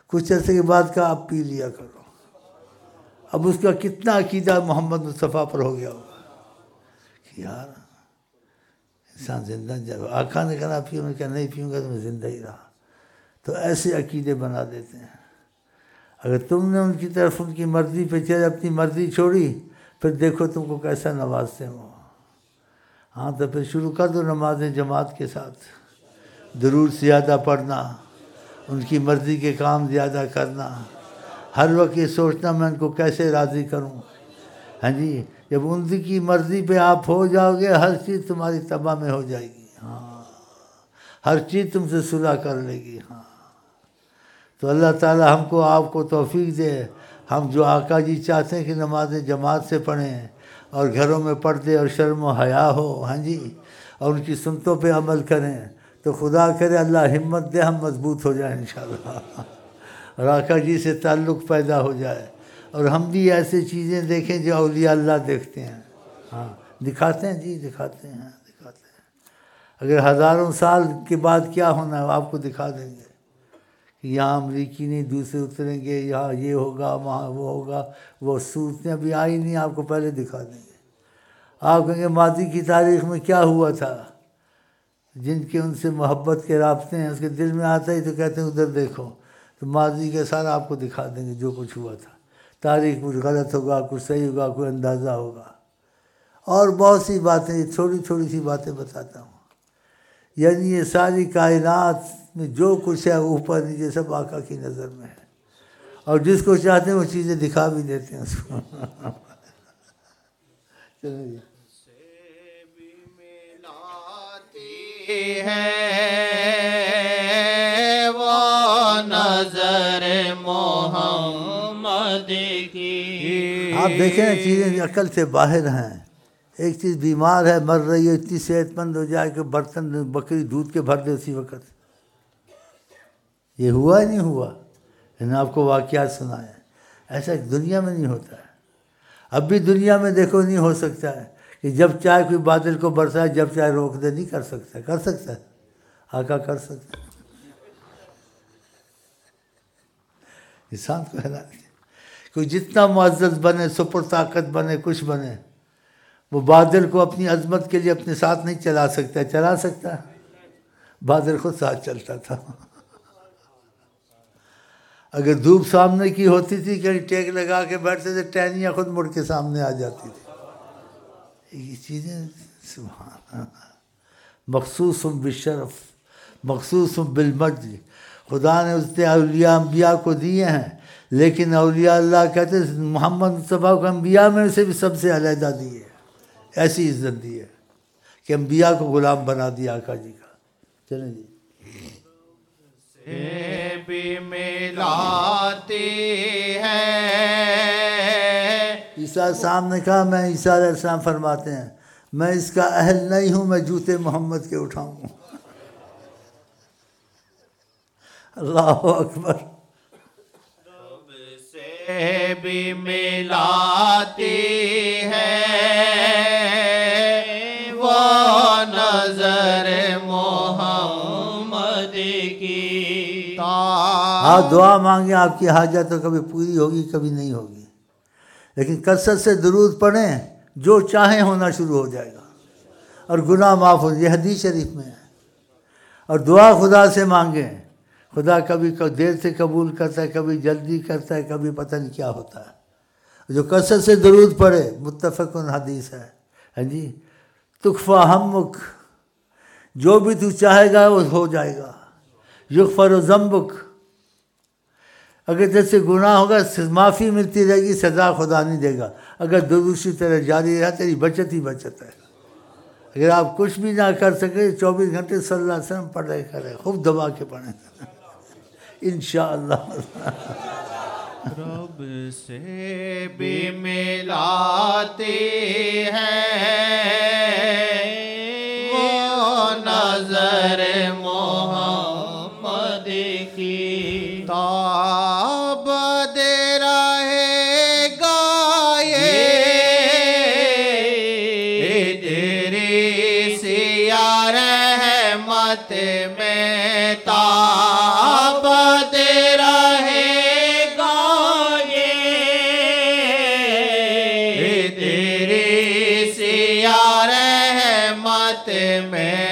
کچھ عرصے کے بعد کہا اب پی لیا کرو. اب اس کا کتنا عقیدہ محمد مصطفیٰ پر ہو گیا ہوگا کہ یار انسان زندہ جب آقا نے کہا پیو، میں کہا نہیں پیوں گا تو میں زندہ ہی رہا. تو ایسے عقیدے بنا دیتے ہیں. اگر تم نے ان کی طرف ان کی مرضی پہ چلے، اپنی مرضی چھوڑی، پھر دیکھو تم کو کیسا نوازتے ہو. ہاں تو پھر شروع کر دو نمازیں جماعت کے ساتھ، درود زیادہ پڑھنا، ان کی مرضی کے کام زیادہ کرنا، ہر وقت یہ سوچنا میں ان کو کیسے راضی کروں. ہاں جی، جب ان کی مرضی پہ آپ ہو جاؤ گے، ہر چیز تمہاری تباہ میں ہو جائے گی. ہاں، ہر چیز تم سے صلح کر لے گی. ہاں، تو اللہ تعالی ہم کو آپ کو توفیق دے. ہم جو آقا جی چاہتے ہیں کہ نمازیں جماعت سے پڑھیں اور گھروں میں پردے اور شرم و حیا ہو، ہاں جی، اور ان کی سنتوں پہ عمل کریں، تو خدا کرے اللہ ہمت دے ہم مضبوط ہو جائیں انشاءاللہ، اور آقا جی سے تعلق پیدا ہو جائے، اور ہم بھی ایسے چیزیں دیکھیں جو اولیاء اللہ دیکھتے ہیں. ہاں، دکھاتے ہیں جی، دکھاتے ہیں دکھاتے ہیں. اگر ہزاروں سال کے بعد کیا ہونا ہے آپ کو دکھا دیں گے کہ یہاں امریکی نہیں دوسرے اتریں گے، یہاں یہ ہوگا، وہاں وہ ہوگا. وہ صورتیں ابھی آئی نہیں، آپ کو پہلے دکھا دیں گے. آپ کہیں گے ماضی کی تاریخ میں کیا ہوا تھا. جن کے ان سے محبت کے رابطے ہیں، اس کے دل میں آتا ہی تو کہتے ہیں ادھر دیکھو، تو ماضی کے سارا آپ کو دکھا دیں گے جو کچھ ہوا تھا. تاریخ کچھ غلط ہوگا، کچھ صحیح ہوگا، کوئی اندازہ ہوگا، اور بہت سی باتیں، چھوٹی چھوٹی سی باتیں بتاتا ہوں. یعنی یہ ساری کائنات میں جو کچھ ہے اوپر نیچے سب آقا کی نظر میں ہے، اور جس کو چاہتے ہیں وہ چیزیں دکھا بھی دیتے ہیں اس کو. چلو جی. ہے وہ نظر محمد کی. آپ دیکھیں نا چیزیں عقل سے باہر ہیں. ایک چیز بیمار ہے، مر رہی ہے، اتنی صحت مند ہو جائے کہ برتن بکری دودھ کے بھر دے اسی وقت. یہ ہوا ہی نہیں ہوا. میں نے آپ کو واقعات سنائے. ایسا دنیا میں نہیں ہوتا ہے. اب بھی دنیا میں دیکھو نہیں ہو سکتا ہے کہ جب چاہے کوئی بادل کو برسائے، جب چاہے روک دے. نہیں کر سکتا. کر سکتا ہے آقا، کر سکتا ہے. انسان کو حیران ہے. کوئی جتنا معزز بنے، سپر طاقت بنے، کچھ بنے، وہ بادل کو اپنی عظمت کے لیے اپنے ساتھ نہیں چلا سکتا. چلا سکتا ہے؟ بادل خود ساتھ چلتا تھا. اگر دھوپ سامنے کی ہوتی تھی، کہیں ٹیک لگا کے بیٹھتے تھے، ٹہنیاں خود مڑ کے سامنے آ جاتی تھی. یہ چیزیں سبحان مخصوص بالشرف، مخصوص بالمجد. خدا نے اس نے اولیاء انبیاء کو دیے ہیں، لیکن اولیاء اللہ کہتے ہیں محمد مصطفیٰ کو انبیاء میں سے بھی سب سے علیحدہ دیے. ایسی عزت دی ہے کہ انبیاء کو غلام بنا دیا آقا جی کا. چلیں جی. سے بھی ملاتی ہے. عیسیٰ علیہ السلام نے کہا، میں عیسیٰ علیہ السلام فرماتے ہیں میں اس کا اہل نہیں ہوں، میں جوتے محمد کے اٹھاؤں. اللہ اکبر. رب سے بھی ملاتی ہے وہ نظر محمد کی. آپ دعا مانگیں، آپ کی حاجت تو کبھی پوری ہوگی، کبھی نہیں ہوگی. لیکن کثرت سے درود پڑھیں، جو چاہیں ہونا شروع ہو جائے گا، اور گناہ معاف ہو. یہ حدیث شریف میں ہے. اور دعا خدا سے مانگیں. خدا کبھی دیر سے قبول کرتا ہے، کبھی جلدی کرتا ہے، کبھی پتہ نہیں کیا ہوتا ہے. جو کثرت سے درود پڑھے، متفق حدیث ہے. ہاں جی، تکفا ہمک، جو بھی تو چاہے گا وہ ہو جائے گا. یغفر ذنبک، اگر جیسے گناہ ہوگا معافی ملتی رہے گی، سزا خدا نہیں دے گا. اگر دوسری طرح جاری رہا تیری بچت ہی بچت ہے. اگر آپ کچھ بھی نہ کر سکے، چوبیس گھنٹے صلی اللہ علیہ وسلم پڑھے کرے، خوب دبا کے پڑھیں انشاءاللہ. رب سے بھی ملاتی ہے وہ نظر محمد کی. تاب دے رہے گا یہ تیری سیاہ رحمت میں. تاب دے رہے میں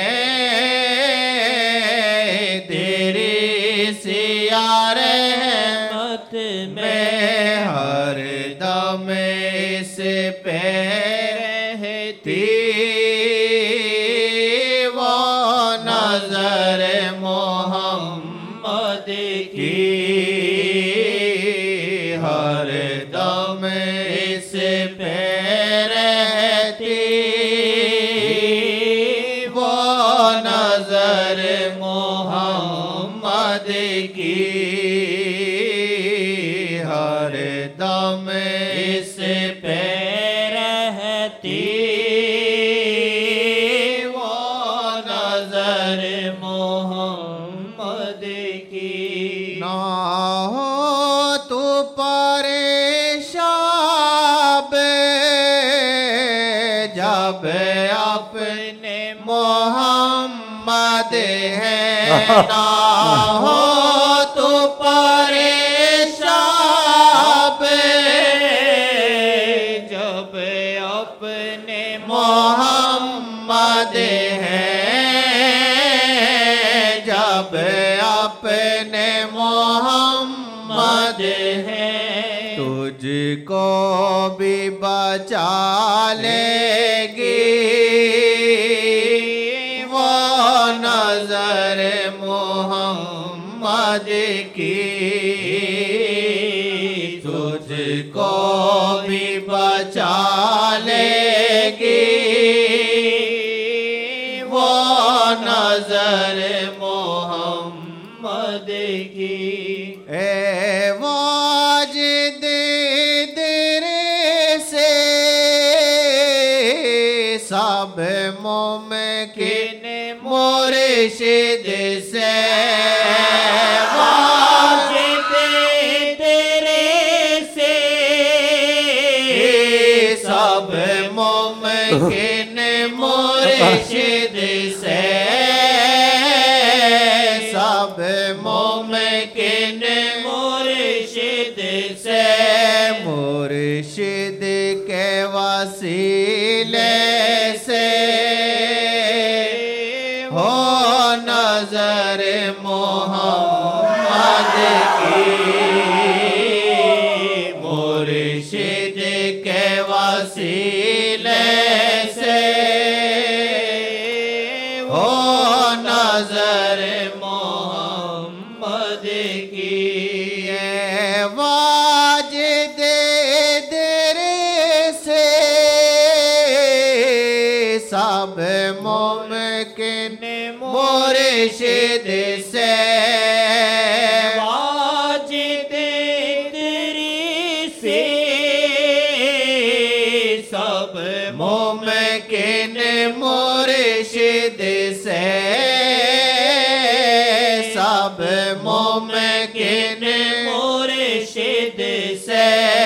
تیری سیاہ رحمت میں ہر دم اس پہ رہتی وہ نظر محمد کی ہر دم اس پہ رہتی وہ نظر محمد کی ہر دم اس پہ رہتی وہ نظر محمد کی نہ ہو تو پریشان جب اپنے محمد ہے نہ ہو تو پریشان جب اپنے محمد ہے جب اپنے محمد ہے تجھ کو بھی بچا لے گی وہ نظر محمد کی تجھ کو بھی بچا لے گی وہ نظر محمد کی اے واجد در سے سب ممکن مرشد سے واجد در سے سب ممکن مرشد سے سب ممکن مرشد سے مرشد کے وسیلے سے ہو نظر محمد کی مرشد کے وسیلے سے ہو نظر محمد کی اے واجد در سے سب ممکن مرشد سے واجد در سے سب ممکن مرشد سے سب ممکن مرشد سے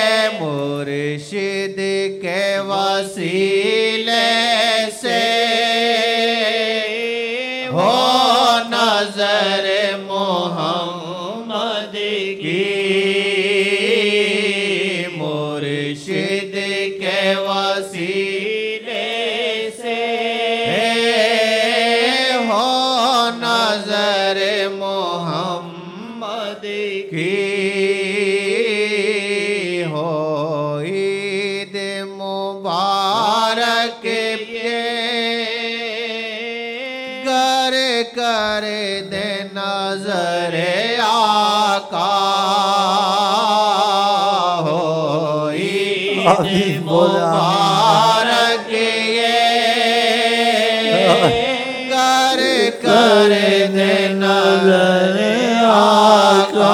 مرشد کے وسیلے سے ہو نظر محمد کی مرشد کے وسیلے سے ہو نظر محمد کی ہو عید مبارک گر کر دے نظر آقا ہو عید مبارک گر کر دے نظر آقا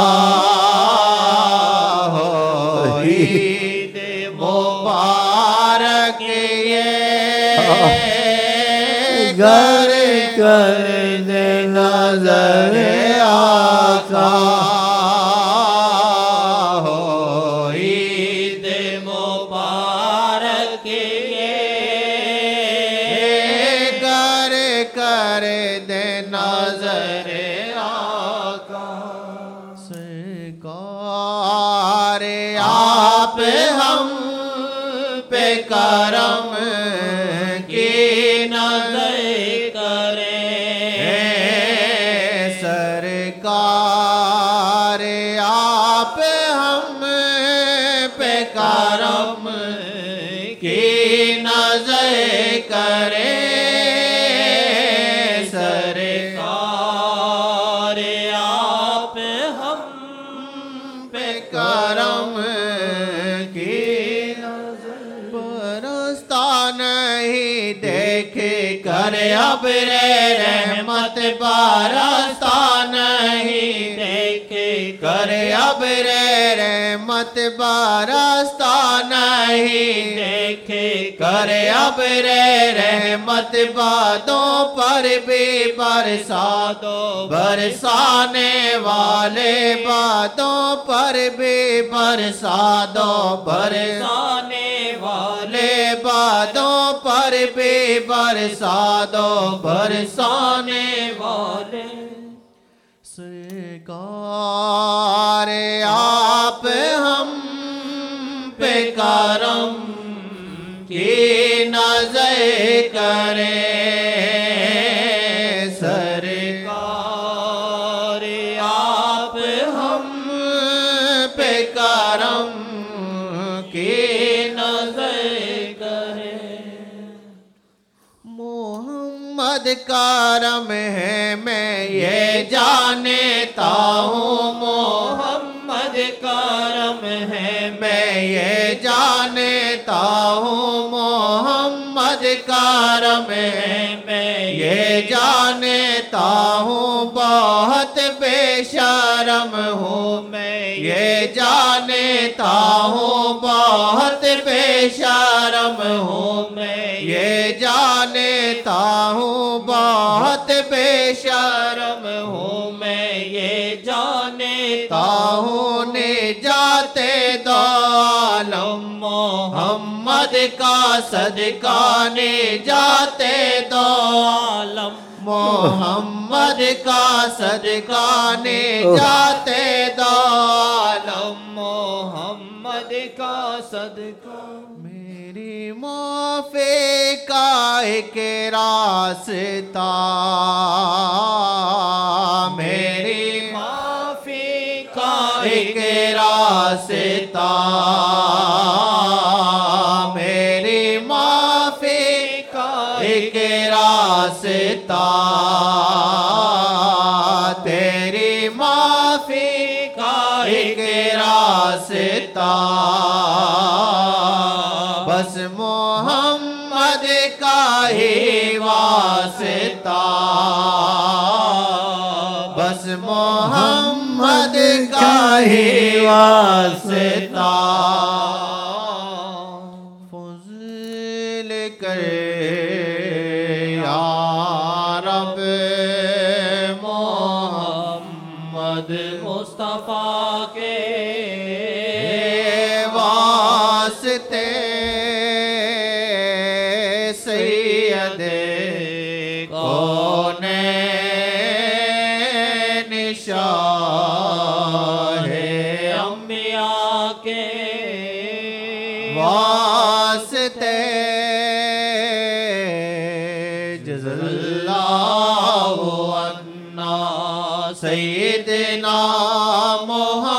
ہو عید مبارک گر کر دے نظر آقا ہو عید مبارک گر کر دے نظر آقا سرکار آپ ہم پہ کرم کی نظر کریں سرکار آپ ہم پہ کرم کی نظر کریں سرکار آپ ہم پہ کرم کی نظر برستا نہیں دیکھ کر ابر رحمت برستا نہیں دیکھ کر ابر رحمت برستا نہیں دیکھ کر ابر رحمت بادوں پر بھی برسا دو برسانے والے بادوں پر بھی برسا دو برسانے والے بادوں پر بھی برسا دو برسانے والے سرکار آپ ہم پہ کرم کی نظر کریں سرکار آپ ہم پہ کرم کی نظر کریں محمد کرم ہے میں یہ جانتا ہوں محمد کرم ہے میں یہ جانتا ہوں محمد کرم ہے میں یہ جانتا ہوں بہت بے شرم ہوں میں یہ جانتا ہوں بہت بے شرم ہوں میں یہ جانتا ہوں بہت بے شرم ہوں میں یہ جانتا ہوں نجات دو عالم محمد کا صدقہ نجات دو عالم محمد کا صدقہ نجات دو عالم محمد کا صدقہ میری معافی کا ایک راستہ میری معافی کا ایک راستہ میری معافی کا ایک راستہ تیری معافی کا ایک راستہ بس محمد کا ہی واسطہ بس محمد کا ہی واسطہ فضل کر یا رب محمد مصطفیٰ کے واسطے سید کونین شاہ انبیاء کے واسطے جزا اللہ عنا سیدنا محمد